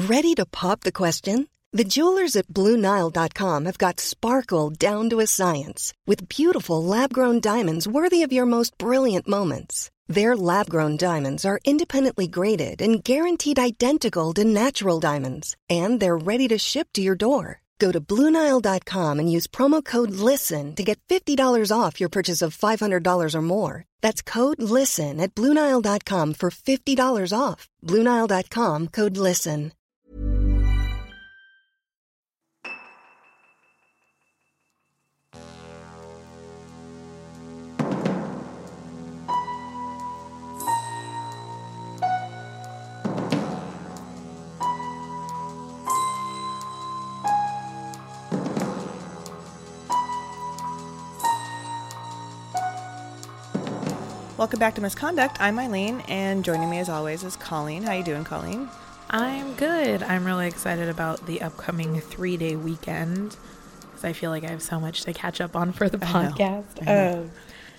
Ready to pop the question? The jewelers at BlueNile.com have got sparkle down to a science with beautiful lab-grown diamonds worthy of your most brilliant moments. Their lab-grown diamonds are independently graded and guaranteed identical to natural diamonds, and they're ready to ship to your door. Go to BlueNile.com and use promo code LISTEN to get $50 off your purchase of $500 or more. That's code LISTEN at BlueNile.com for $50 off. BlueNile.com, code LISTEN. Welcome back to Misconduct. I'm Eileen, and joining me as always is Colleen. How you doing, Colleen? I'm good. I'm really excited about the upcoming 3-day weekend because I feel like I have so much to catch up on for the podcast. I know.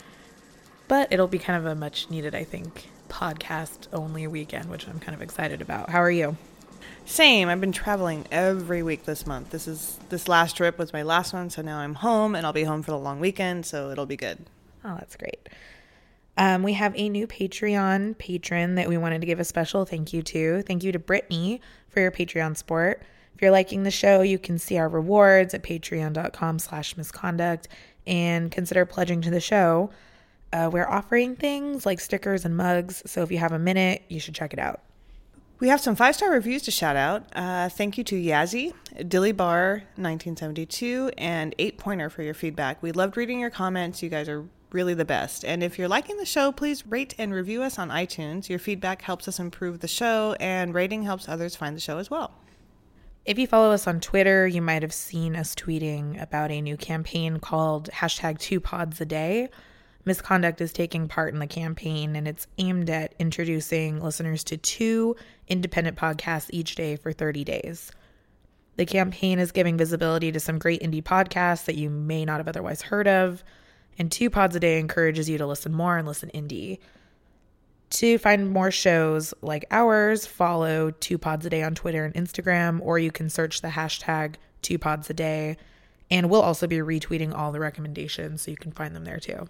But it'll be kind of a much needed, I think, podcast only weekend, which I'm kind of excited about. How are you? Same. I've been traveling every week this month. This last trip was my last one, so now I'm home, and I'll be home for the long weekend, so it'll be good. Oh, that's great. We have a new Patreon patron that we wanted to give a special thank you to. Thank you to Brittany for your Patreon support. If you're liking the show, you can see our rewards at patreon.com/misconduct and consider pledging to the show. We're offering things like stickers and mugs, so if you have a minute, you should check it out. We have some 5-star reviews to shout out. Thank you to Yazzie, Dilly Bar 1972, and 8 Pointer for your feedback. We loved reading your comments. You guys are really the best. And if you're liking the show, please rate and review us on iTunes. Your feedback helps us improve the show, and rating helps others find the show as well. If you follow us on Twitter, you might have seen us tweeting about a new campaign called #2pods a day. Misconduct is taking part in the campaign, and it's aimed at introducing listeners to 2 independent podcasts each day for 30 days. The campaign is giving visibility to some great indie podcasts that you may not have otherwise heard of, and 2 pods a day encourages you to listen more and listen indie. To find more shows like ours, follow 2 pods a day on Twitter and Instagram, or you can search the #2 pods a day, and we'll also be retweeting all the recommendations so you can find them there too.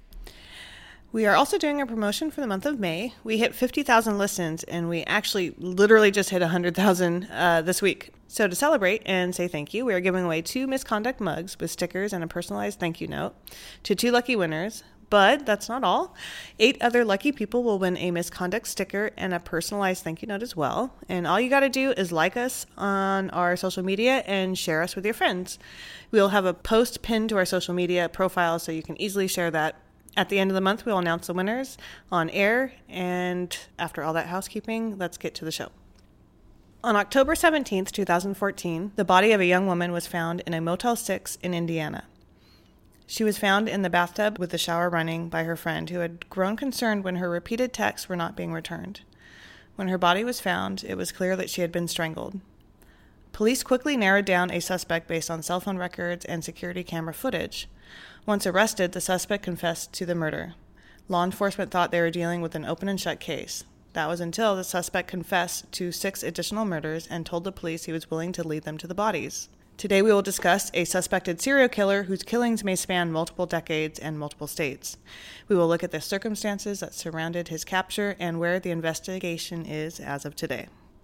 We are also doing a promotion for the month of May. We hit 50,000 listens, and we actually literally just hit 100,000 this week. So to celebrate and say thank you, we are giving away 2 Misconduct mugs with stickers and a personalized thank you note to 2 lucky winners. But that's not all. 8 other lucky people will win a Misconduct sticker and a personalized thank you note as well. And all you got to do is like us on our social media and share us with your friends. We'll have a post pinned to our social media profile so you can easily share that. At the end of the month, we'll announce the winners on air. And after all that housekeeping, let's get to the show. On October 17th, 2014, the body of a young woman was found in a Motel 6 in Indiana. She was found in the bathtub with the shower running by her friend, who had grown concerned when her repeated texts were not being returned. When her body was found, it was clear that she had been strangled. Police quickly narrowed down a suspect based on cell phone records and security camera footage. Once arrested, the suspect confessed to the murder. Law enforcement thought they were dealing with an open and shut case. That was until the suspect confessed to 6 additional murders and told the police he was willing to lead them to the bodies. Today we will discuss a suspected serial killer whose killings may span multiple decades and multiple states. We will look at the circumstances that surrounded his capture and where the investigation is as of today.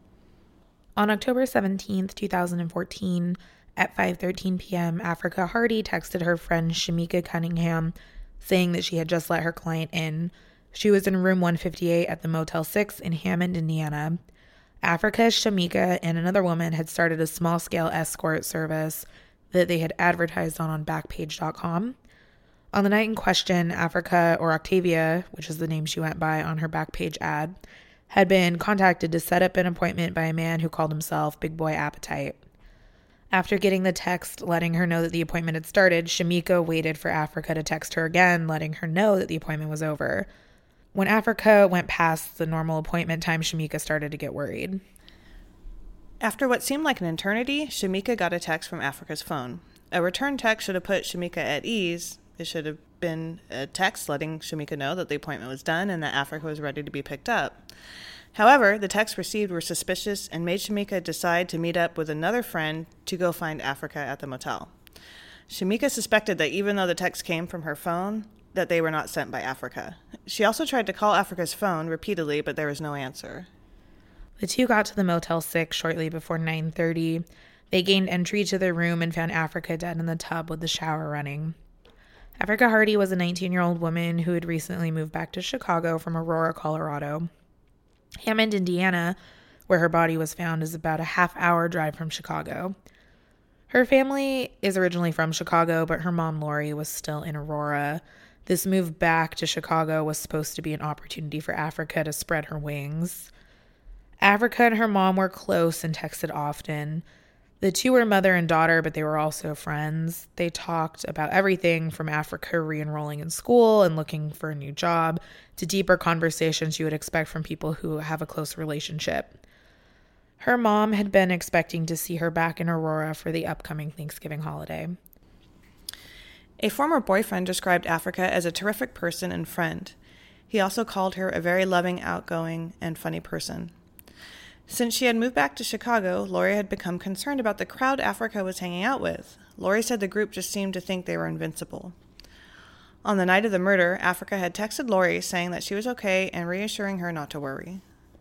On October 17th, 2014, at 5:13 p.m., Africa Hardy texted her friend Shamika Cunningham saying that she had just let her client in. She was in room 158 at the Motel 6 in Hammond, Indiana. Africa, Shamika, and another woman had started a small-scale escort service that they had advertised on Backpage.com. On the night in question, Africa, or Octavia, which is the name she went by on her Backpage ad, had been contacted to set up an appointment by a man who called himself Big Boy Appetite. After getting the text letting her know that the appointment had started, Shamika waited for Africa to text her again, letting her know that the appointment was over. When Africa went past the normal appointment time, Shamika started to get worried. After what seemed like an eternity, Shamika got a text from Africa's phone. A return text should have put Shamika at ease. It should have been a text letting Shamika know that the appointment was done and that Africa was ready to be picked up. However, the texts received were suspicious and made Shamika decide to meet up with another friend to go find Africa at the motel. Shamika suspected that even though the text came from her phone, that they were not sent by Africa. She also tried to call Africa's phone repeatedly, but there was no answer. The two got to the Motel 6 shortly before 9:30. They gained entry to their room and found Africa dead in the tub with the shower running. Africa Hardy was a 19-year-old woman who had recently moved back to Chicago from Aurora, Colorado. Hammond, Indiana, where her body was found, is about a half-hour drive from Chicago. Her family is originally from Chicago, but her mom, Lori, was still in Aurora. This move back to Chicago was supposed to be an opportunity for Africa to spread her wings. Africa and her mom were close and texted often. The two were mother and daughter, but they were also friends. They talked about everything from Africa re-enrolling in school and looking for a new job to deeper conversations you would expect from people who have a close relationship. Her mom had been expecting to see her back in Aurora for the upcoming Thanksgiving holiday. A former boyfriend described Africa as a terrific person and friend. He also called her a very loving, outgoing, and funny person. Since she had moved back to Chicago, Lori had become concerned about the crowd Africa was hanging out with. Lori said the group just seemed to think they were invincible. On the night of the murder, Africa had texted Lori saying that she was okay and reassuring her not to worry.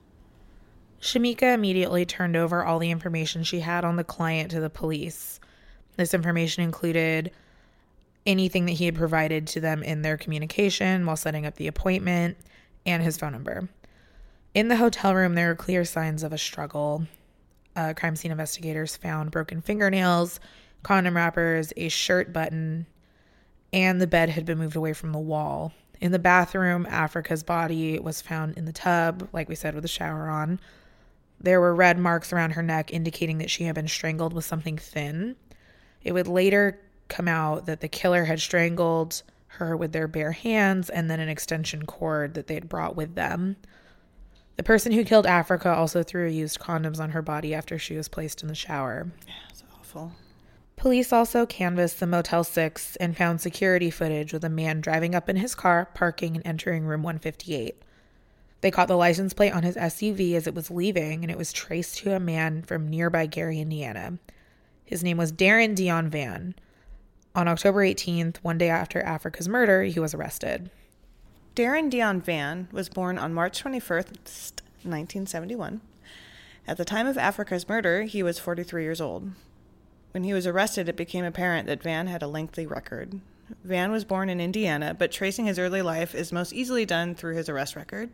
Shamika immediately turned over all the information she had on the client to the police. This information included anything that he had provided to them in their communication while setting up the appointment and his phone number. In the hotel room, there were clear signs of a struggle. Crime scene investigators found broken fingernails, condom wrappers, a shirt button, and the bed had been moved away from the wall. In the bathroom, Africa's body was found in the tub, like we said, with the shower on. There were red marks around her neck indicating that she had been strangled with something thin. It would later come out that the killer had strangled her with their bare hands and then an extension cord that they had brought with them. The person who killed Africa also threw used condoms on her body after she was placed in the shower. Yeah, it's awful. Police also canvassed the Motel 6 and found security footage with a man driving up in his car, parking, and entering room 158. They caught the license plate on his SUV as it was leaving, and it was traced to a man from nearby Gary, Indiana. His name was Darren Dion Van. On October 18th, one day after Africa's murder, he was arrested. Darren Dion Van was born on March 21st, 1971. At the time of Africa's murder, he was 43 years old. When he was arrested, it became apparent that Van had a lengthy record. Van was born in Indiana, but tracing his early life is most easily done through his arrest record.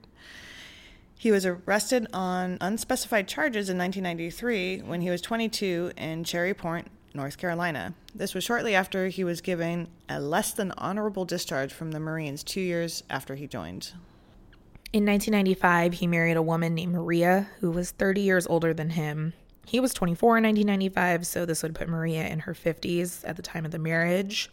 He was arrested on unspecified charges in 1993 when he was 22 in Cherry Point, North Carolina. This was shortly after he was given a less than honorable discharge from the Marines 2 years after he joined. In 1995, he married a woman named Maria, who was 30 years older than him. He was 24 in 1995, so this would put Maria in her 50s at the time of the marriage.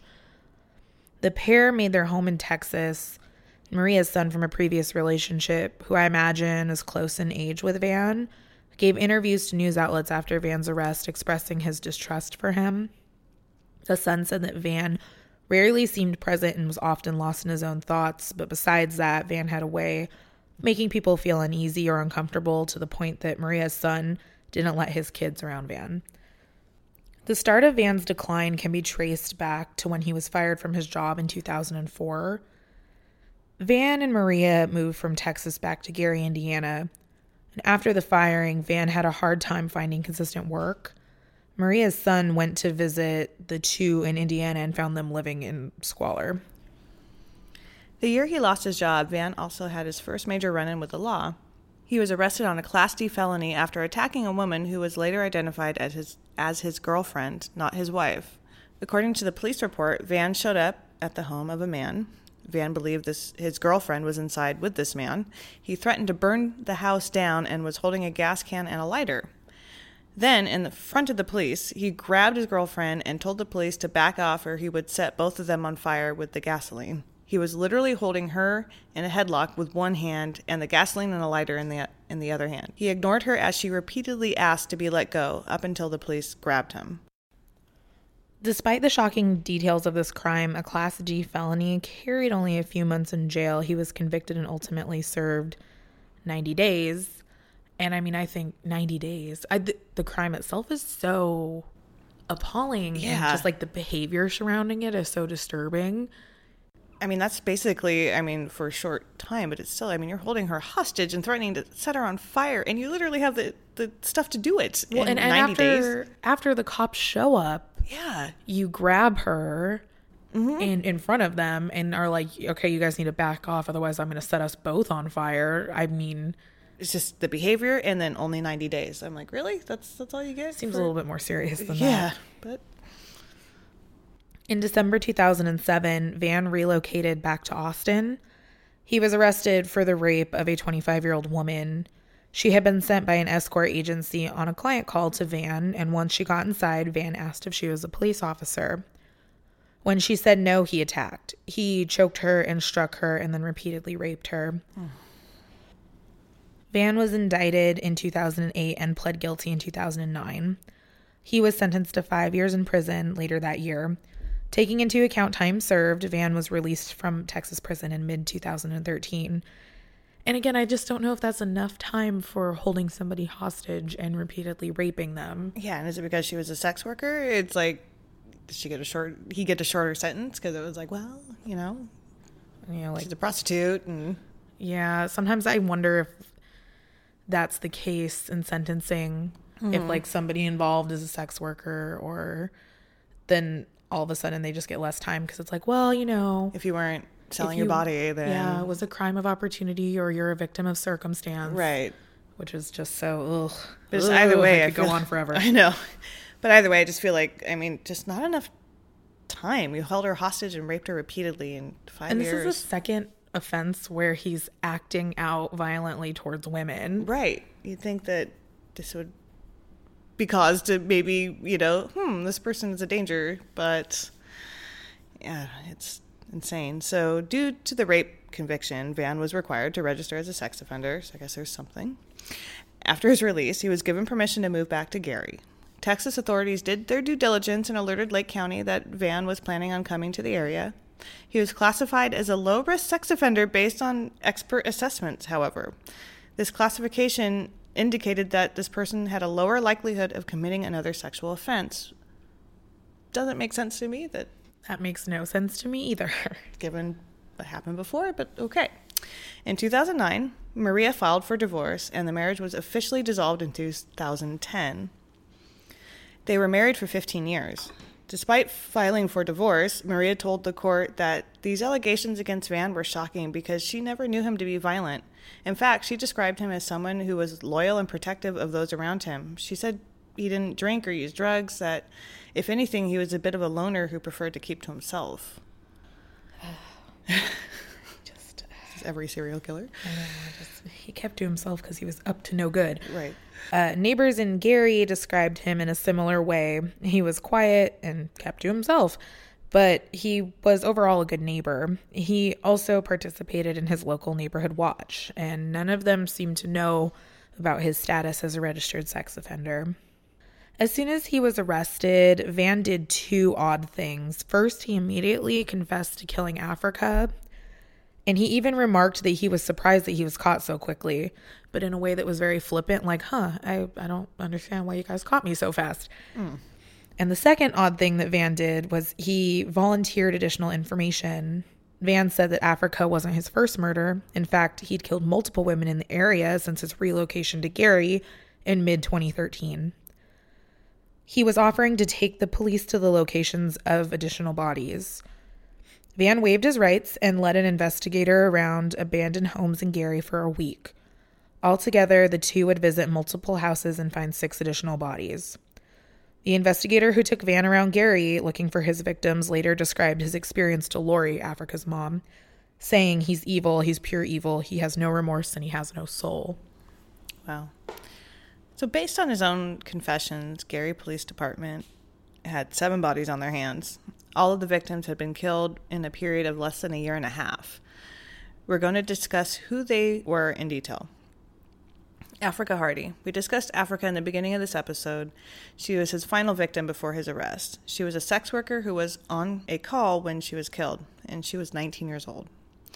The pair made their home in Texas. Maria's son from a previous relationship, who I imagine is close in age with Van, gave interviews to news outlets after Van's arrest expressing his distrust for him. The son said that Van rarely seemed present and was often lost in his own thoughts, but besides that, Van had a way of making people feel uneasy or uncomfortable to the point that Maria's son didn't let his kids around Van. The start of Van's decline can be traced back to when he was fired from his job in 2004. Van and Maria moved from Texas back to Gary, Indiana. And after the firing, Van had a hard time finding consistent work. Maria's son went to visit the two in Indiana and found them living in squalor. The year he lost his job, Van also had his first major run-in with the law. He was arrested on a Class D felony after attacking a woman who was later identified as his girlfriend, not his wife. According to the police report, Van showed up at the home of a man. Van believed his girlfriend was inside with this man. He threatened to burn the house down and was holding a gas can and a lighter. Then, in the front of the police, he grabbed his girlfriend and told the police to back off or he would set both of them on fire with the gasoline. He was literally holding her in a headlock with one hand and the gasoline and a lighter in the other hand. He ignored her as she repeatedly asked to be let go up until the police grabbed him. Despite the shocking details of this crime, a Class D felony carried only a few months in jail. He was convicted and ultimately served 90 days. And I mean, I think 90 days. The crime itself is so appalling. Yeah. And just like the behavior surrounding it is so disturbing. I mean, that's basically, I mean, for a short time, but it's still, I mean, you're holding her hostage and threatening to set her on fire, and you literally have the stuff to do it in 90 days. After the cops show up, Yeah. you grab her in front of them and are like, okay, you guys need to back off, otherwise I'm going to set us both on fire. I mean, It's just the behavior and then only 90 days. I'm like, really? That's all you get? seems a little bit more serious than that. Yeah, but In December 2007, Van relocated back to Austin. He was arrested for the rape of a 25-year-old woman. She had been sent by an escort agency on a client call to Van, and once she got inside, Van asked if she was a police officer. When she said no, he attacked. He choked her and struck her and then repeatedly raped her. Van was indicted in 2008 and pled guilty in 2009. He was sentenced to 5 years in prison later that year. Taking into account time served, Van was released from Texas prison in mid-2013. And again, I just don't know if that's enough time for holding somebody hostage and repeatedly raping them. yeah, and is it because she was a sex worker? It's like, did he get a shorter sentence? Because it was like, well, Like, she's a prostitute. And yeah, sometimes I wonder if that's the case in sentencing. If like somebody involved is a sex worker, or then all of a sudden they just get less time because it's like, well, if you weren't selling your body, then... Yeah, it was a crime of opportunity or you're a victim of circumstance. Right. Which is just so, ugh. But either way, I could go on forever. I know. But either way, I just feel like, I mean, just not enough time. You held her hostage and raped her repeatedly in 5 And years. this is the second offense where he's acting out violently towards women. Right. You'd think that this would be cause to maybe, this person is a danger, but yeah, it's insane. So due to the rape conviction, Van was required to register as a sex offender. So I guess there's something. After his release, he was given permission to move back to Gary. Texas authorities did their due diligence and alerted Lake County that Van was planning on coming to the area. He was classified as a low-risk sex offender based on expert assessments, however. This classification indicated that this person had a lower likelihood of committing another sexual offense. Doesn't make sense to me that makes no sense to me either. Given what happened before, but okay. In 2009, Maria filed for divorce, and the marriage was officially dissolved in 2010. They were married for 15 years. Despite filing for divorce, Maria told the court that these allegations against Van were shocking because she never knew him to be violent. In fact, she described him as someone who was loyal and protective of those around him. She said he didn't drink or use drugs, that if anything, he was a bit of a loner who preferred to keep to himself. Just every serial killer. I know, he kept to himself because he was up to no good. Right. Neighbors in Gary described him in a similar way. He was quiet and kept to himself, but he was overall a good neighbor. He also participated in his local neighborhood watch, and none of them seemed to know about his status as a registered sex offender. As soon as he was arrested, Van did two odd things. First, he immediately confessed to killing Africa, and he even remarked that he was surprised that he was caught so quickly, but in a way that was very flippant, like, I don't understand why you guys caught me so fast. And the second odd thing that Van did was he volunteered additional information. Van said that Africa wasn't his first murder. In fact, he'd killed multiple women in the area since his relocation to Gary in mid-2013. He was offering to take the police to the locations of additional bodies. Van waived his rights and led an investigator around abandoned homes in Gary for a week. Altogether, the two would visit multiple houses and find 6 additional bodies. The investigator who took Van around Gary looking for his victims later described his experience to Lori, Africa's mom, saying he's evil, he's pure evil, he has no remorse, and he has no soul. Wow. So based on his own confessions, Gary Police Department had 7 bodies on their hands. All of the victims had been killed in a period of less than a year and a half. We're going to discuss who they were in detail. Africa Hardy. We discussed Africa in the beginning of this episode. She was his final victim before his arrest. She was a sex worker who was on a call when she was killed, and she was 19 years old.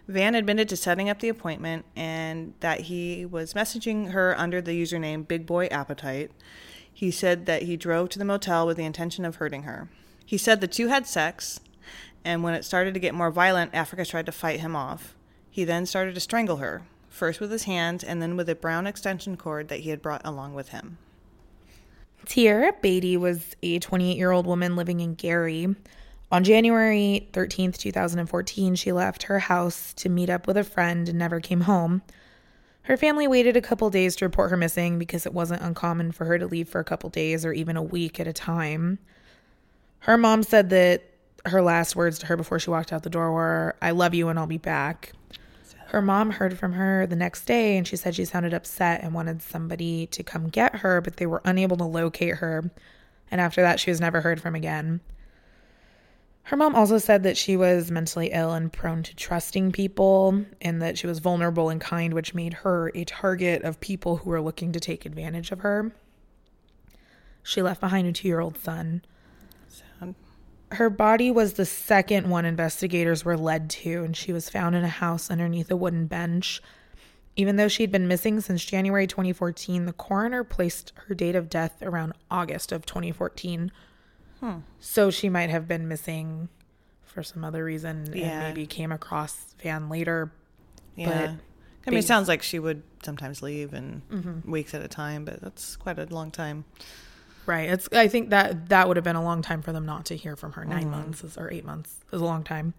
Van admitted to setting up the appointment and that he was messaging her under the username Big Boy Appetite. He said that he drove to the motel with the intention of hurting her. He said the two had sex, and when it started to get more violent, Africa tried to fight him off. He then started to strangle her, first with his hands and then with a brown extension cord that he had brought along with him. Tierra Beatty was a 28-year-old woman living in Gary. On January 13th, 2014, she left her house to meet up with a friend and never came home. Her family waited a couple days to report her missing because it wasn't uncommon for her to leave for a couple days or even a week at a time. Her mom said that her last words to her before she walked out the door were, "I love you and I'll be back." Her mom heard from her the next day, and she said she sounded upset and wanted somebody to come get her, but they were unable to locate her. And after that, she was never heard from again. Her mom also said that she was mentally ill and prone to trusting people, and that she was vulnerable and kind, which made her a target of people who were looking to take advantage of her. She left behind a 2-year-old son. Sad. Her body was the second one investigators were led to, and she was found in a house underneath a wooden bench. Even though she'd been missing since January 2014, the coroner placed her date of death around August of 2014. So she might have been missing for some other reason and maybe came across Van later. Yeah. But it sounds like she would sometimes leave in weeks at a time, but that's quite a long time. Right. I think that would have been a long time for them not to hear from her. 9 months or 8 months is a long time.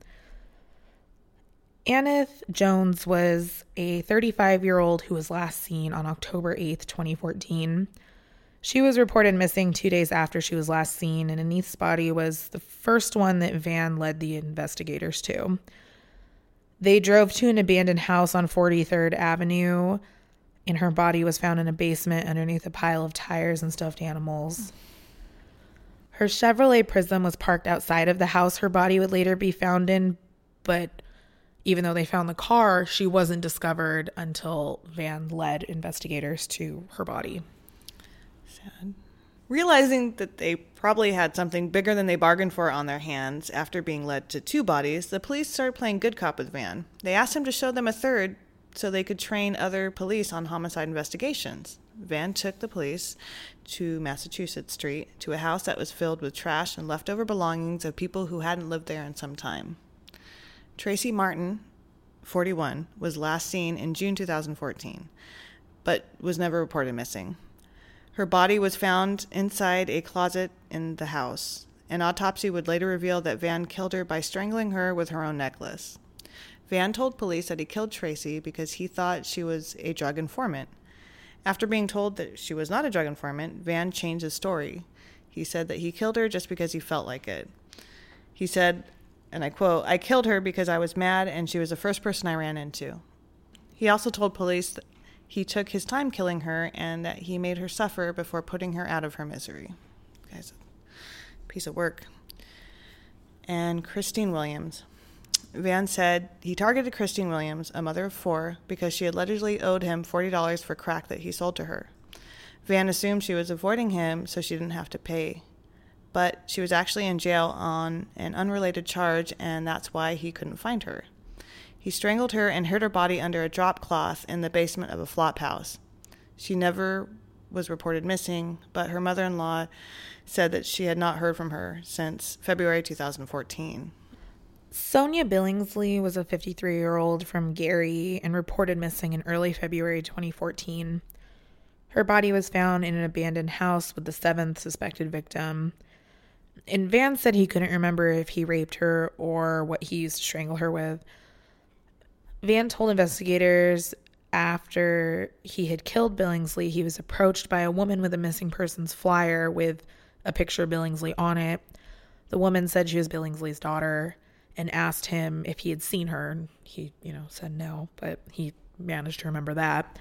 Anneth Jones was a 35-year-old who was last seen on October 8th, 2014. She was reported missing 2 days after she was last seen, and Anneth's body was the first one that Van led the investigators to. They drove to an abandoned house on 43rd Avenue, and her body was found in a basement underneath a pile of tires and stuffed animals. Her Chevrolet Prism was parked outside of the house her body would later be found in, but even though they found the car, she wasn't discovered until Van led investigators to her body. Sad. Realizing that they probably had something bigger than they bargained for on their hands after being led to 2 bodies, the police started playing good cop with Van. They asked him to show them a third so they could train other police on homicide investigations. Van took the police to Massachusetts Street to a house that was filled with trash and leftover belongings of people who hadn't lived there in some time. Tracy Martin, 41, was last seen in June 2014, but was never reported missing. Her body was found inside a closet in the house. An autopsy would later reveal that Van killed her by strangling her with her own necklace. Van told police that he killed Tracy because he thought she was a drug informant. After being told that she was not a drug informant, Van changed his story. He said that he killed her just because he felt like it. He said, and I quote, "I killed her because I was mad and she was the first person I ran into." He also told police that he took his time killing her and that he made her suffer before putting her out of her misery. Guys, piece of work. And Christine Williams. Van said he targeted Christine Williams, a mother of 4, because she allegedly owed him $40 for crack that he sold to her. Van assumed she was avoiding him so she didn't have to pay. But she was actually in jail on an unrelated charge, and that's why he couldn't find her. He strangled her and hid her body under a drop cloth in the basement of a flop house. She never was reported missing, but her mother-in-law said that she had not heard from her since February 2014. Sonia Billingsley was a 53-year-old from Gary and reported missing in early February 2014. Her body was found in an abandoned house with the 7th suspected victim. And Van said he couldn't remember if he raped her or what he used to strangle her with. Van told investigators after he had killed Billingsley, he was approached by a woman with a missing persons flyer with a picture of Billingsley on it. The woman said she was Billingsley's daughter and asked him if he had seen her. And he, said no, but he managed to remember that.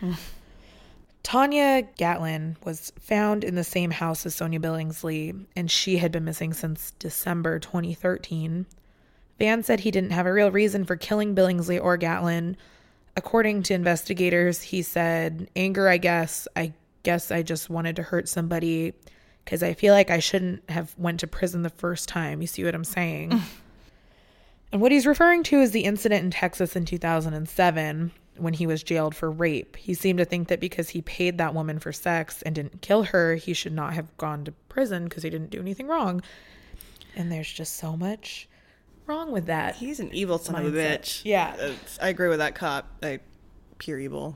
Tanya Gatlin was found in the same house as Sonia Billingsley, and she had been missing since December 2013. Van said he didn't have a real reason for killing Billingsley or Gatlin. According to investigators, he said, anger, I guess I just wanted to hurt somebody because I feel like I shouldn't have went to prison the first time. You see what I'm saying? And what he's referring to is the incident in Texas in 2007 when he was jailed for rape. He seemed to think that because he paid that woman for sex and didn't kill her, he should not have gone to prison because he didn't do anything wrong. And there's just so much wrong with that. He's an evil son of a bitch. Yeah. I agree with that cop. Pure evil.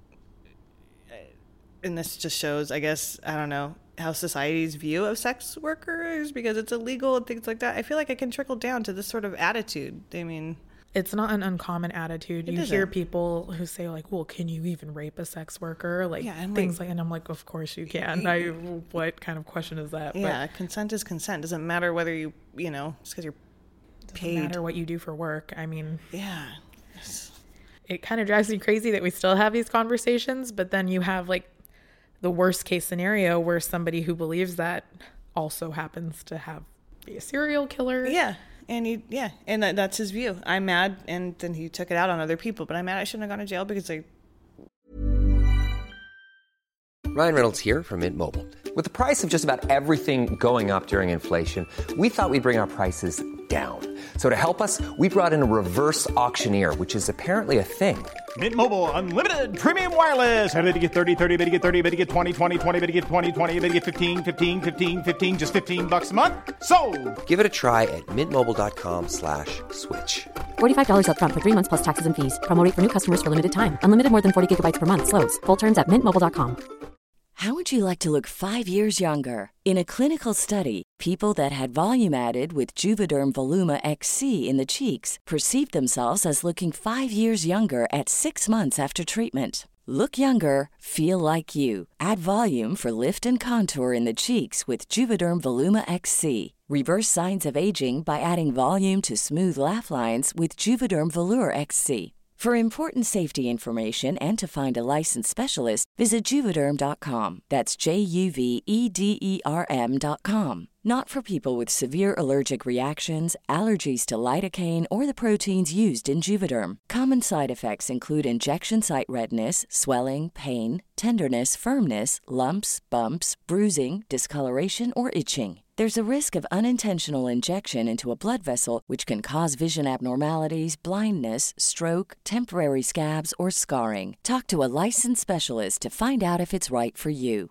And this just shows, I guess, I don't know, how society's view of sex workers, because it's illegal and things like that. I feel like it can trickle down to this sort of attitude. I mean, it's not an uncommon attitude. You hear people who say like, well, can you even rape a sex worker? Like, things like, and I'm like, of course you can. What kind of question is that? Yeah, but consent is consent. Doesn't matter whether you know, just because you're paid. Doesn't matter what you do for work. I mean, yeah. It kind of drives me crazy that we still have these conversations, but then you have like the worst case scenario where somebody who believes that also happens to be a serial killer. Yeah. And that's his view. I'm mad, and then he took it out on other people. But I'm mad I shouldn't have gone to jail because Ryan Reynolds here from Mint Mobile. With the price of just about everything going up during inflation, we thought we'd bring our prices down. So to help us, we brought in a reverse auctioneer, which is apparently a thing. Mint Mobile Unlimited Premium Wireless. How to get 30, 30, bit to get 30, bit to get 20, 20, 20, bit to get 20, 20, bit to get 15, 15, 15, 15, just $15 a month? Sold! Give it a try at mintmobile.com/switch. $45 up front for 3 months plus taxes and fees. Promo rate for new customers for limited time. Unlimited more than 40 gigabytes per month. Slows full terms at mintmobile.com. How would you like to look 5 years younger? In a clinical study, people that had volume added with Juvederm Voluma XC in the cheeks perceived themselves as looking 5 years younger at 6 months after treatment. Look younger, feel like you. Add volume for lift and contour in the cheeks with Juvederm Voluma XC. Reverse signs of aging by adding volume to smooth laugh lines with Juvederm Volure XC. For important safety information and to find a licensed specialist, visit Juvederm.com. That's JUVEDERM.com. Not for people with severe allergic reactions, allergies to lidocaine, or the proteins used in Juvederm. Common side effects include injection site redness, swelling, pain, tenderness, firmness, lumps, bumps, bruising, discoloration, or itching. There's a risk of unintentional injection into a blood vessel, which can cause vision abnormalities, blindness, stroke, temporary scabs, or scarring. Talk to a licensed specialist to find out if it's right for you.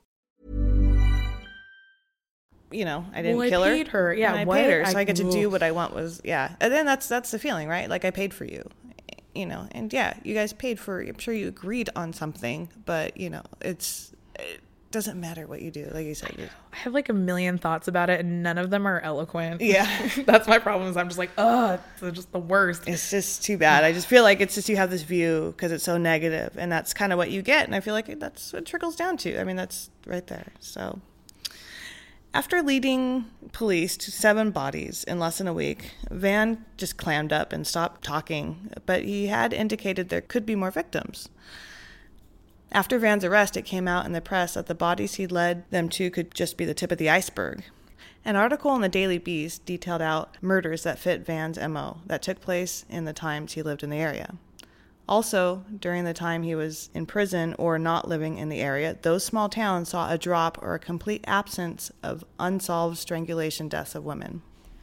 You know, I didn't kill her. I paid her. Yeah, I paid her, so I get to do what I want. And then that's the feeling, right? Like, I paid for you, you know, and yeah, you guys paid for. I'm sure you agreed on something, but you know, it doesn't matter what you do, like you said. I have like a million thoughts about it, and none of them are eloquent. Yeah, that's my problem. Is I'm just like, it's just the worst. It's just too bad. I just feel like it's just you have this view because it's so negative, and that's kind of what you get. And I feel like that's what it trickles down to. I mean, that's right there. So. After leading police to 7 bodies in less than a week, Van just clammed up and stopped talking, but he had indicated there could be more victims. After Van's arrest, it came out in the press that the bodies he led them to could just be the tip of the iceberg. An article in the Daily Beast detailed out murders that fit Van's MO that took place in the times he lived in the area. Also, during the time he was in prison or not living in the area, those small towns saw a drop or a complete absence of unsolved strangulation deaths of women.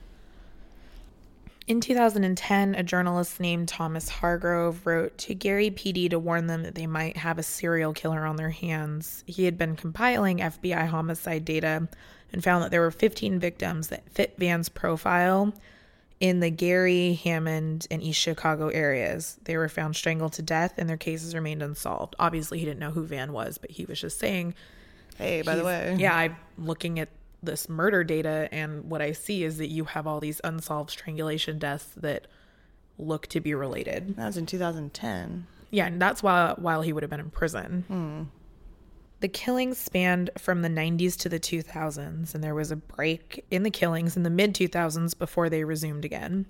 In 2010, a journalist named Thomas Hargrove wrote to Gary PD to warn them that they might have a serial killer on their hands. He had been compiling FBI homicide data and found that there were 15 victims that fit Van's profile in the Gary, Hammond, and East Chicago areas. They were found strangled to death, and their cases remained unsolved. Obviously, he didn't know who Van was, but he was just saying, hey, by the way. Yeah, I'm looking at this murder data, and what I see is that you have all these unsolved strangulation deaths that look to be related. That was in 2010. Yeah, and that's while he would have been in prison. The killings spanned from the 90s to the 2000s, and there was a break in the killings in the mid-2000s before they resumed again.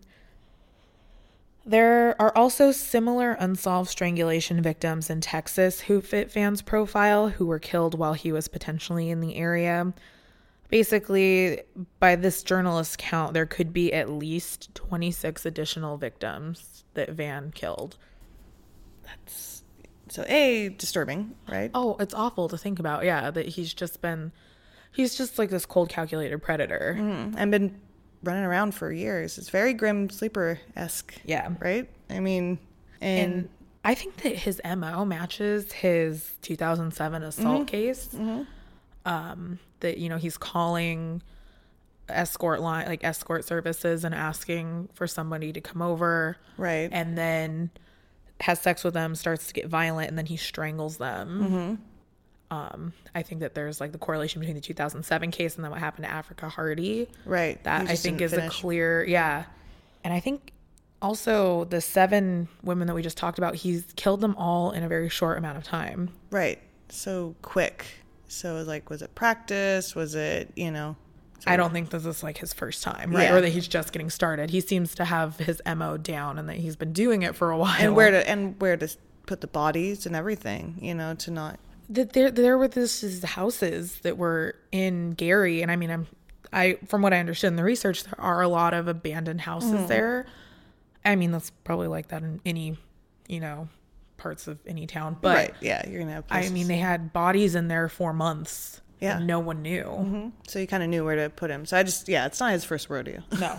There are also similar unsolved strangulation victims in Texas who fit Van's profile, who were killed while he was potentially in the area. Basically, by this journalist's count, there could be at least 26 additional victims that Van killed. That's so disturbing, right? Oh, it's awful to think about. Yeah, that he's just like this cold, calculated predator. And been running around for years. It's very Grim Sleeper-esque. Yeah. Right? I mean, and I think that his MO matches his 2007 assault case. That, you know, he's calling escort services and asking for somebody to come over. Right. And then has sex with them, starts to get violent, and then he strangles them. I think that there's like the correlation between the 2007 case and then what happened to Africa Hardy. Right. That I think is a clear, And I think also the 7 women that we just talked about, he's killed them all in a very short amount of time. Right. So quick. So like, was it practice? Was it, you know? I don't think this is like his first time, right? Yeah. Or that he's just getting started. He seems to have his MO down and that he's been doing it for a while. And where to put the bodies and everything, you know, to not. That there were these houses that were in Gary, and I mean, from what I understood in the research, there are a lot of abandoned houses there. I mean, that's probably like that in any, you know, parts of any town. But right, yeah, you're gonna have places. I mean, they had bodies in there for months. Yeah, and no one knew. So you kind of knew where to put him. So it's not his first rodeo. No.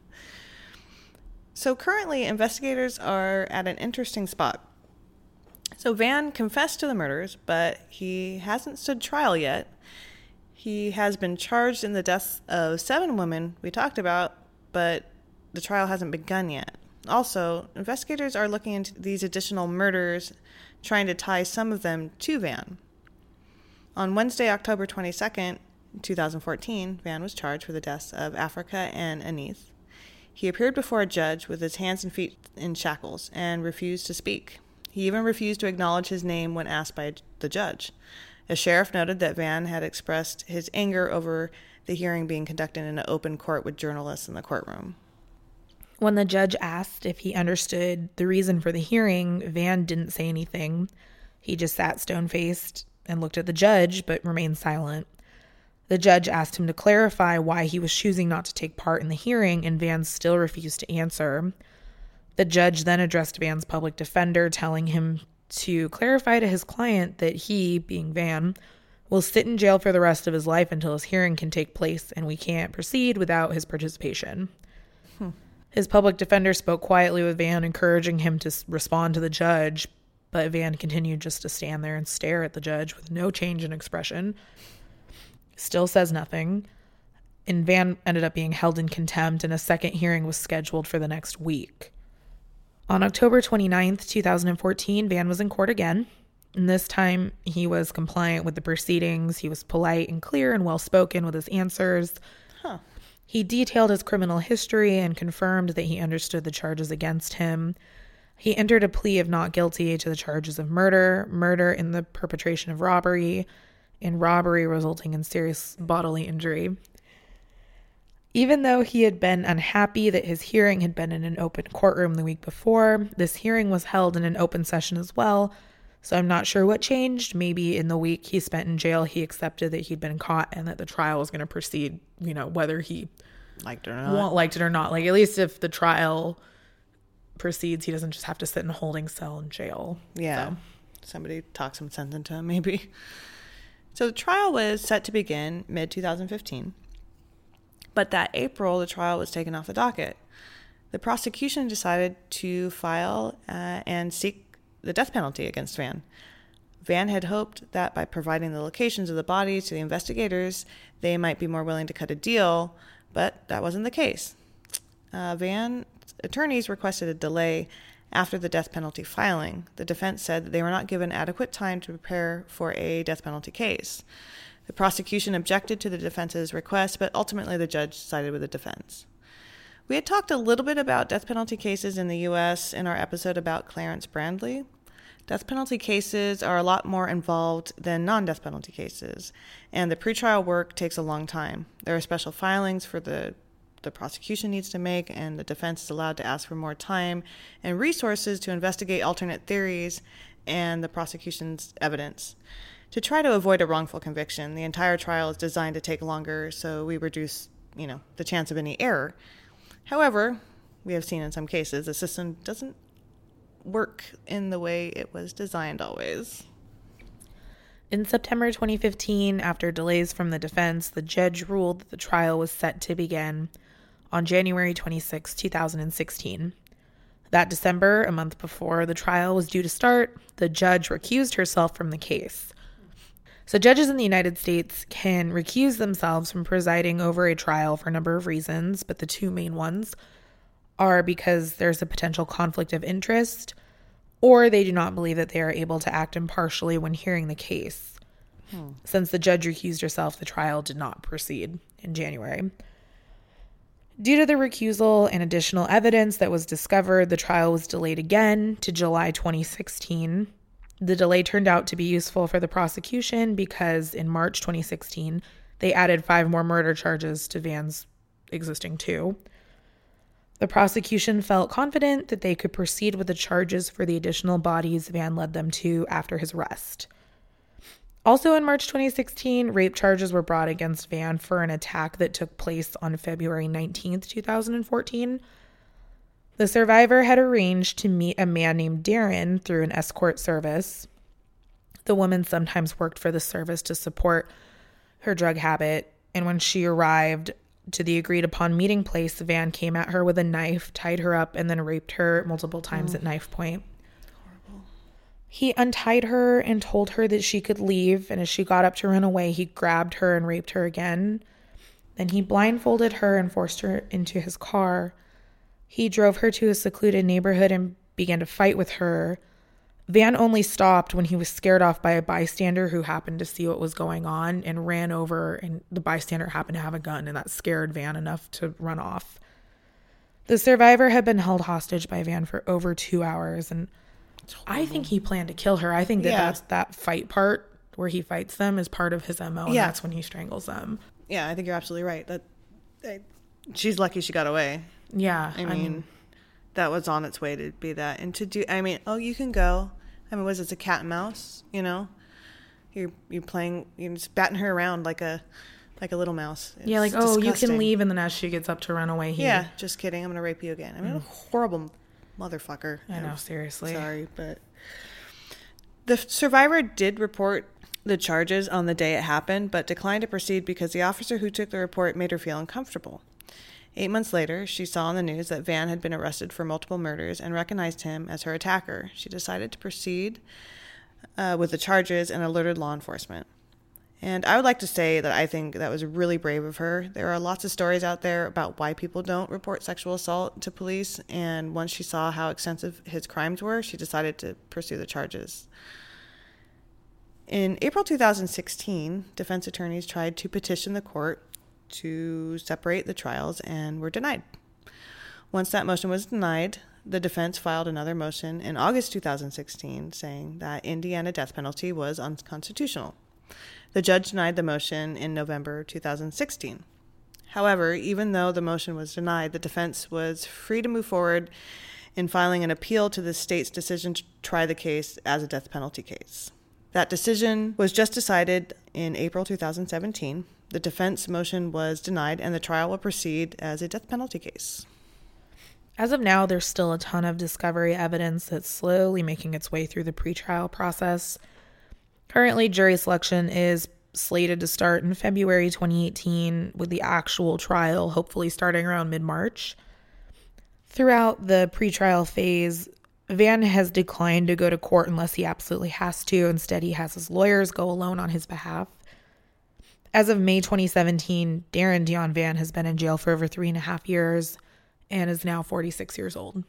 So currently, investigators are at an interesting spot. So Van confessed to the murders, but he hasn't stood trial yet. He has been charged in the deaths of 7 women we talked about, but the trial hasn't begun yet. Also, investigators are looking into these additional murders, trying to tie some of them to Van. On Wednesday, October 22nd, 2014, Van was charged for the deaths of Africa and Anith. He appeared before a judge with his hands and feet in shackles and refused to speak. He even refused to acknowledge his name when asked by the judge. A sheriff noted that Van had expressed his anger over the hearing being conducted in an open court with journalists in the courtroom. When the judge asked if he understood the reason for the hearing, Van didn't say anything. He just sat stone-faced and looked at the judge, but remained silent. The judge asked him to clarify why he was choosing not to take part in the hearing, and Van still refused to answer. The judge then addressed Van's public defender, telling him to clarify to his client that he, being Van, will sit in jail for the rest of his life until his hearing can take place, and we can't proceed without his participation. His public defender spoke quietly with Van, encouraging him to respond to the judge, but Van continued just to stand there and stare at the judge with no change in expression. Still says nothing, and Van ended up being held in contempt, and a second hearing was scheduled for the next week. On October 29th, 2014, Van was in court again, and this time he was compliant with the proceedings. He was polite and clear and well-spoken with his answers. He detailed his criminal history and confirmed that he understood the charges against him. He entered a plea of not guilty to the charges of murder in the perpetration of robbery, and robbery resulting in serious bodily injury. Even though he had been unhappy that his hearing had been in an open courtroom the week before, this hearing was held in an open session as well, so I'm not sure what changed. Maybe in the week he spent in jail, he accepted that he'd been caught and that the trial was going to proceed, you know, whether he liked it or not. Like, at least if the trial proceeds, he doesn't just have to sit in a holding cell in jail. Yeah. So somebody talks some sense into him, maybe. So the trial was set to begin mid-2015. But that April, the trial was taken off the docket. The prosecution decided to file and seek the death penalty against Van. Van had hoped that by providing the locations of the bodies to the investigators, they might be more willing to cut a deal, but that wasn't the case. Van's attorneys requested a delay after the death penalty filing. The defense said that they were not given adequate time to prepare for a death penalty case. The prosecution objected to the defense's request, but ultimately the judge sided with the defense. We had talked a little bit about death penalty cases in the U.S. in our episode about Clarence Brandley. Death penalty cases are a lot more involved than non-death penalty cases, and the pretrial work takes a long time. There are special filings for the prosecution needs to make, and the defense is allowed to ask for more time and resources to investigate alternate theories and the prosecution's evidence. To try to avoid a wrongful conviction, the entire trial is designed to take longer, so we reduce, the chance of any error. However, we have seen in some cases the system doesn't work in the way it was designed always. In September 2015, after delays from the defense, the judge ruled that the trial was set to begin on January 26, 2016. That December, a month before the trial was due to start, the judge recused herself from the case. So judges in the United States can recuse themselves from presiding over a trial for a number of reasons, but the two main ones are because there's a potential conflict of interest, or they do not believe that they are able to act impartially when hearing the case. Since the judge recused herself, the trial did not proceed in January. Due to the recusal and additional evidence that was discovered, the trial was delayed again to July 2016. The delay turned out to be useful for the prosecution because in March 2016, they added 5 more murder charges to Van's existing 2. The prosecution felt confident that they could proceed with the charges for the additional bodies Van led them to after his arrest. Also in March 2016, rape charges were brought against Van for an attack that took place on February 19th, 2014. The survivor had arranged to meet a man named Darren through an escort service. The woman sometimes worked for the service to support her drug habit, and when she arrived to the agreed upon meeting place, Van came at her with a knife, tied her up, and then raped her multiple times at knife point. He untied her and told her that she could leave, and as she got up to run away, he grabbed her and raped her again. Then he blindfolded her and forced her into his car. He drove her to a secluded neighborhood and began to fight with her. Van only stopped when he was scared off by a bystander who happened to see what was going on and ran over, and the bystander happened to have a gun, and that scared Van enough to run off. The survivor had been held hostage by Van for over 2 hours, and I think he planned to kill her. I think that that's that fight part where he fights them is part of his MO, and that's when he strangles them. Yeah, I think you're absolutely right. She's lucky she got away. Yeah. I mean, that was on its way to be that. And to do, I mean, you can go. I mean, was it a cat and mouse, you know? You're playing, you're just batting her around like a little mouse. It's disgusting. You can leave, and then as she gets up to run away, just kidding. I'm going to rape you again. I mean, a horrible motherfucker. I know, seriously. Sorry, but the survivor did report the charges on the day it happened, but declined to proceed because the officer who took the report made her feel uncomfortable. 8 months later, she saw on the news that Van had been arrested for multiple murders and recognized him as her attacker. She decided to proceed with the charges and alerted law enforcement. And I would like to say that I think that was really brave of her. There are lots of stories out there about why people don't report sexual assault to police, and once she saw how extensive his crimes were, she decided to pursue the charges. In April 2016, defense attorneys tried to petition the court to separate the trials and were denied. Once that motion was denied, the defense filed another motion in August 2016 saying that Indiana death penalty was unconstitutional. The judge denied the motion in November 2016. However, even though the motion was denied, the defense was free to move forward in filing an appeal to the state's decision to try the case as a death penalty case. That decision was just decided in April 2017. The defense motion was denied, and the trial will proceed as a death penalty case. As of now, there's still a ton of discovery evidence that's slowly making its way through the pretrial process. Currently, jury selection is slated to start in February 2018, with the actual trial hopefully starting around mid-March. Throughout the pretrial phase, Van has declined to go to court unless he absolutely has to. Instead, he has his lawyers go alone on his behalf. As of May 2017, Darren Dion Van has been in jail for over 3.5 years and is now 46 years old.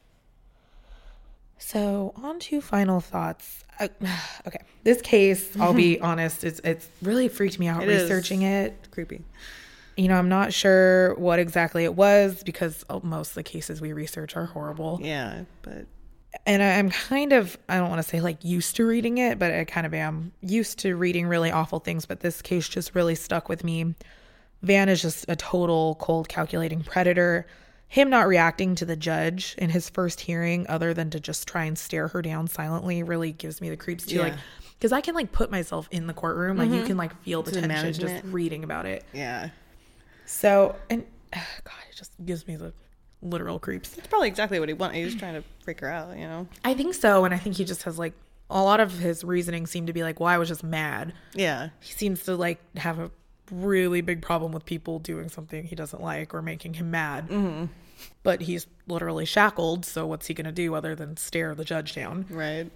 So, on to final thoughts. Okay, this case, I'll be honest, it's really freaked me out researching it. It's creepy. You know, I'm not sure what exactly it was because most of the cases we research are horrible. Yeah, but... And I'm kind of, I don't want to say like used to reading it, but I kind of am used to reading really awful things. But this case just really stuck with me. Van is just a total cold, calculating predator. Him not reacting to the judge in his first hearing other than to just try and stare her down silently really gives me the creeps too. Like, because I can like put myself in the courtroom. Like you can like feel the tension just reading about it. Yeah. So, and God, it just gives me the literal creeps. That's probably exactly what he wanted. He was trying to freak her out, you know? I think so. And I think he just has like, a lot of his reasoning seemed to be like, well, I was just mad. Yeah. He seems to like have a really big problem with people doing something he doesn't like or making him mad. But he's literally shackled, so what's he going to do other than stare the judge down? Right.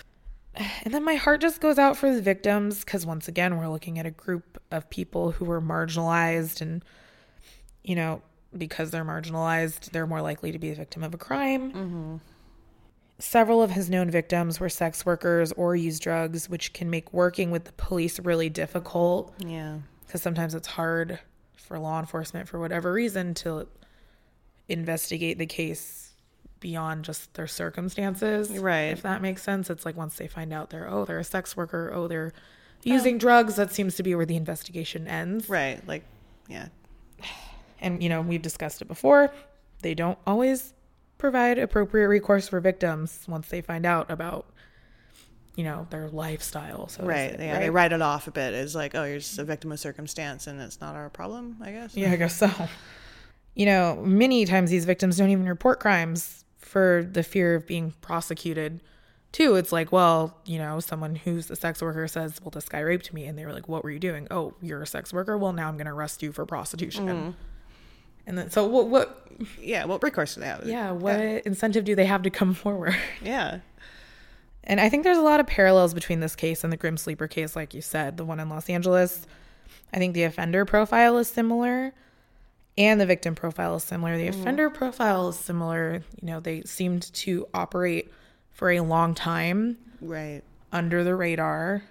And then my heart just goes out for the victims, because once again, we're looking at a group of people who were marginalized, and, you know, because they're marginalized, they're more likely to be a victim of a crime. Several of his known victims were sex workers or used drugs, which can make working with the police really difficult. Yeah. Because sometimes it's hard for law enforcement, for whatever reason, to investigate the case beyond just their circumstances. Right. If that makes sense. It's like once they find out they're a sex worker, they're using drugs, that seems to be where the investigation ends. Right. Like, yeah. And, you know, we've discussed it before. They don't always provide appropriate recourse for victims once they find out about, you know, their lifestyle. So right. Yeah. Right? They write it off a bit as like, oh, you're just a victim of circumstance and it's not our problem, I guess. Yeah, I guess so. You know, many times these victims don't even report crimes for the fear of being prosecuted too. It's like, well, you know, someone who's a sex worker says, well, this guy raped me. And they were like, what were you doing? Oh, you're a sex worker? Well, now I'm going to arrest you for prostitution. And then, so what? Yeah, what recourse do they have? Yeah, what incentive do they have to come forward? Yeah. And I think there's a lot of parallels between this case and the Grim Sleeper case, like you said, the one in Los Angeles. I think the offender profile is similar and the victim profile is similar. The offender profile is similar. You know, they seemed to operate for a long time. Right. Under the radar.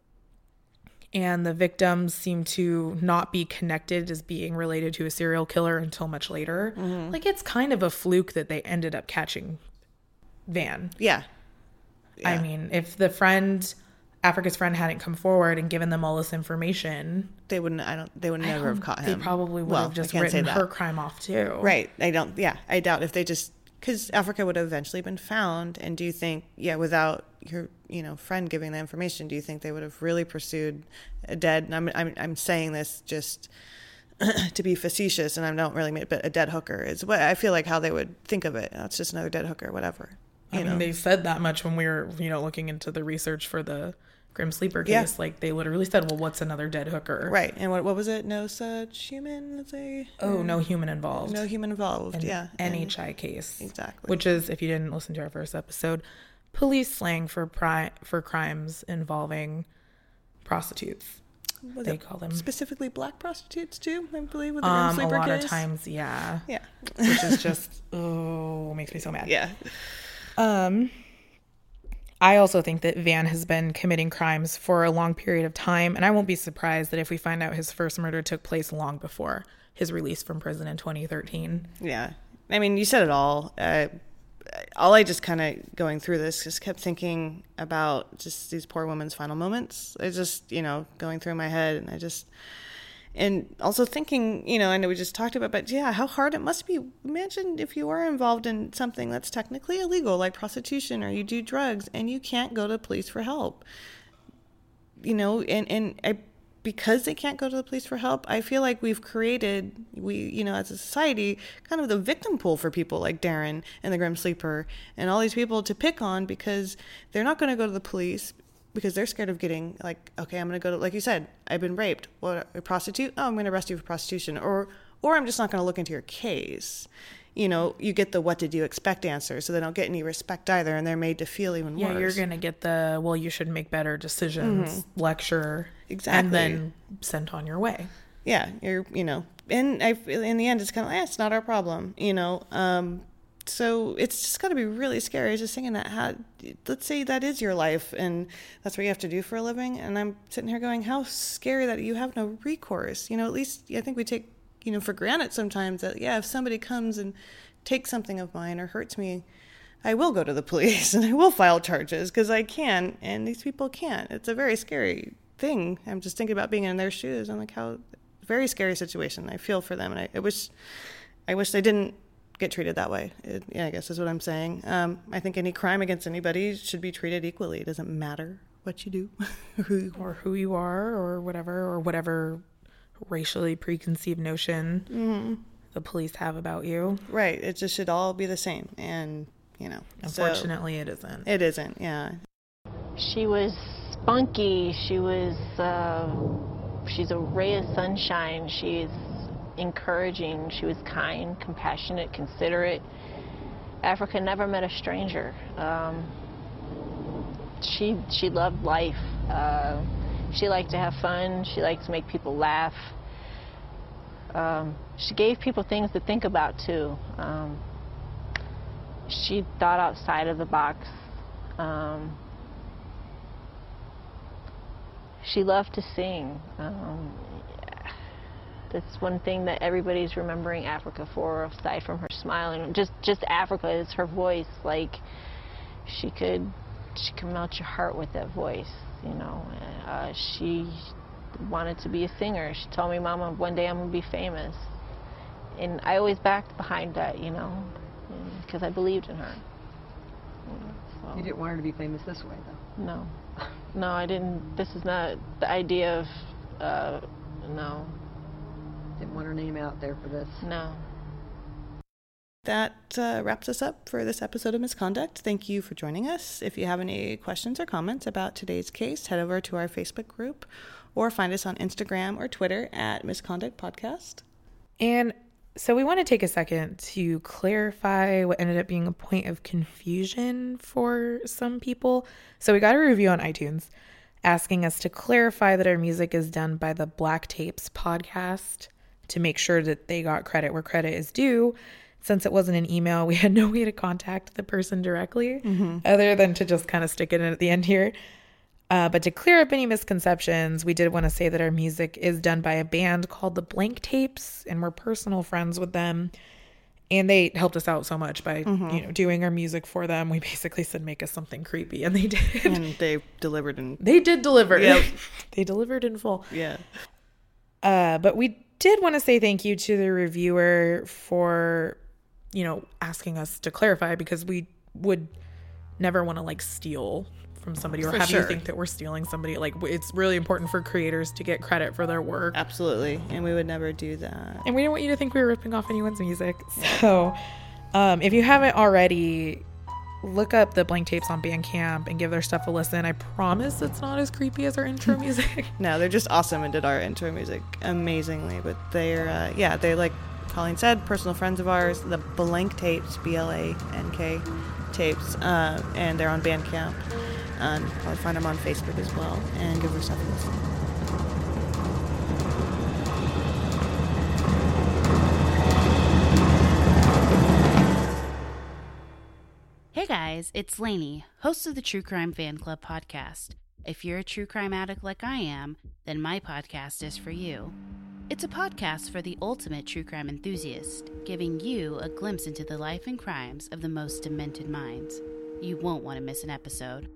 And the victims seem to not be connected as being related to a serial killer until much later. Like, it's kind of a fluke that they ended up catching Van. Yeah. I mean, if the Africa's friend hadn't come forward and given them all this information, they would never have caught him. They probably would have just written her crime off too. Right. I doubt if they just, because Africa would have eventually been found. And do you think, without your, friend giving the information, do you think they would have really pursued a dead, and I'm saying this just to be facetious, and I don't really mean it, but a dead hooker is what I feel like how they would think of it. It's just another dead hooker, whatever. I mean, they said that much when we were, looking into the research for the Grim Sleeper case. Yeah. Like, they literally said, well, what's another dead hooker? Right. And what was it? No such human, no human involved. No human involved, yeah. NHI case. Exactly. Which is, if you didn't listen to our first episode, police slang for crimes involving prostitutes. They call them specifically black prostitutes too, I believe, with the Grim Sleeper case. A lot of times, yeah. Yeah. Which is just, makes me so mad. Yeah. I also think that Van has been committing crimes for a long period of time, and I won't be surprised that if we find out his first murder took place long before his release from prison in 2013. Yeah. I mean, you said it all. All I just kind of going through this just kept thinking about just these poor women's final moments. I just, going through my head, and also thinking, I know we just talked about, but yeah, how hard it must be. Imagine if you are involved in something that's technically illegal, like prostitution, or you do drugs, and you can't go to the police for help. Because they can't go to the police for help, I feel like we've created, as a society, kind of the victim pool for people like Darren and the Grim Sleeper and all these people to pick on because they're not going to go to the police because they're scared of getting, like, okay, I'm going to go to, like you said, I've been raped. What, a prostitute? Oh, I'm going to arrest you for prostitution. Or I'm just not going to look into your case. You get the what did you expect answer, so they don't get any respect either, and they're made to feel even worse. Yeah, you're going to get the, well, you should make better decisions lecture. Exactly. And then sent on your way. Yeah, and I feel in the end, it's kind of, it's not our problem, So it's just got to be really scary. I was just thinking that, let's say that is your life and that's what you have to do for a living. And I'm sitting here going, how scary that you have no recourse. At least I think we take, for granted sometimes that, if somebody comes and takes something of mine or hurts me, I will go to the police and I will file charges because I can. And these people can't. It's a very scary thing. I'm just thinking about being in their shoes. I'm like, how very scary situation. I feel for them. And I wish they didn't get treated that way. I guess is what I'm saying. I think any crime against anybody should be treated equally. It doesn't matter what you do or who you are or whatever racially preconceived notion the police have about you. Right. It just should all be the same. And, unfortunately it isn't. It isn't. Yeah. She was spunky. She was she's a ray of sunshine. She's encouraging. She was kind, compassionate, considerate. Africa never met a stranger. She loved life. She liked to have fun. She liked to make people laugh. She gave people things to think about too. She thought outside of the box. She loved to sing. That's one thing that everybody's remembering Africa for, aside from her smiling. Just Africa is her voice. Like, she could melt your heart with that voice, you know. She wanted to be a singer. She told me, Mama, one day I'm going to be famous. And I always backed behind that, you know, because I believed in her. So. You didn't want her to be famous this way, though? No. No, I didn't. This is not the idea of, no. Didn't want her name out there for this? No. That wraps us up for this episode of Misconduct. Thank you for joining us. If you have any questions or comments about today's case, head over to our Facebook group or find us on Instagram or Twitter at Misconduct Podcast. And so we want to take a second to clarify what ended up being a point of confusion for some people. So we got a review on iTunes asking us to clarify that our music is done by the Black Tapes podcast to make sure that they got credit where credit is due. Since it wasn't an email, we had no way to contact the person directly other than to just kind of stick it in at the end here. But to clear up any misconceptions, we did want to say that our music is done by a band called the Blank Tapes, and we're personal friends with them. And they helped us out so much by, doing our music for them. We basically said, make us something creepy, and they did. And they delivered. They did deliver. Yep. They delivered in full. Yeah. But we did want to say thank you to the reviewer for, asking us to clarify, because we would never want to steal from somebody or have you think that we're stealing somebody. It's really important for creators to get credit for their work. Absolutely. And we would never do that. And we didn't want you to think we were ripping off anyone's music. So if you haven't already, look up the Blank Tapes on Bandcamp and give their stuff a listen. I promise it's not as creepy as our intro music. No, they're just awesome and did our intro music amazingly. But they're, they're like Colleen said, personal friends of ours, the Blank Tapes, BLANK tapes, and they're on Bandcamp. Probably find them on Facebook as well, and give their stuff a listen. Hey guys, it's Lainey, host of the True Crime Fan Club podcast. If you're a true crime addict like I am, then my podcast is for you. It's a podcast for the ultimate true crime enthusiast, giving you a glimpse into the life and crimes of the most demented minds. You won't want to miss an episode.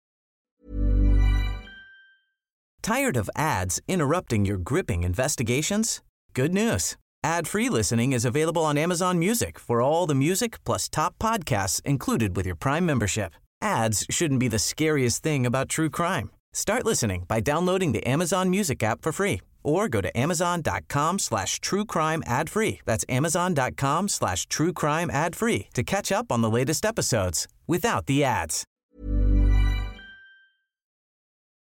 Tired of ads interrupting your gripping investigations? Good news. Ad-free listening is available on Amazon Music for all the music plus top podcasts included with your Prime membership. Ads shouldn't be the scariest thing about true crime. Start listening by downloading the Amazon Music app for free or go to amazon.com/truecrime ad-free. That's amazon.com/truecrime ad-free to catch up on the latest episodes without the ads.